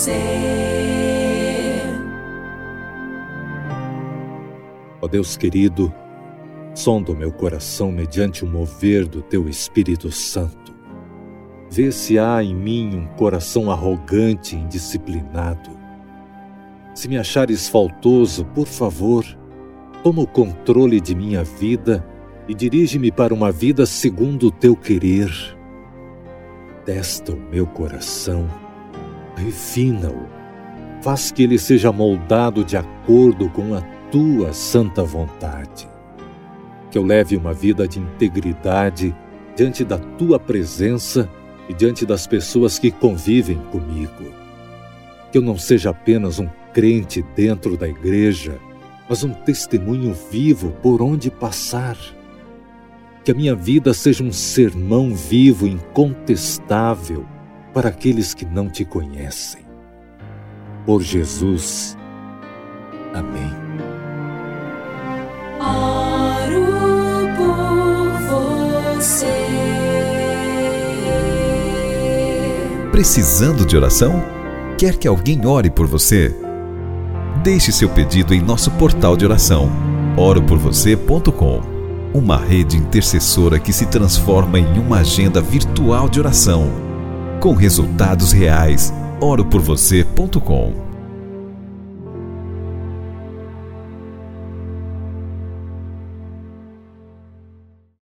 Ó Deus querido, sonda o meu coração mediante o mover do Teu Espírito Santo. Vê se há em mim um coração arrogante e indisciplinado. Se me achares faltoso, por favor, toma o controle de minha vida e dirige-me para uma vida segundo o Teu querer. Testa o meu coração, refina-o, faz que ele seja moldado de acordo com a Tua santa vontade. Que eu leve uma vida de integridade diante da Tua presença e diante das pessoas que convivem comigo. Que eu não seja apenas um crente dentro da igreja, mas um testemunho vivo por onde passar. Que a minha vida seja um sermão vivo, incontestável, para aqueles que não Te conhecem. Por Jesus. Amém. Oro por você. Precisando de oração? Quer que alguém ore por você? Deixe seu pedido em nosso portal de oração, oroporvocê.com. Uma rede intercessora que se transforma em uma agenda virtual de oração, com resultados reais. oroporvocê.com.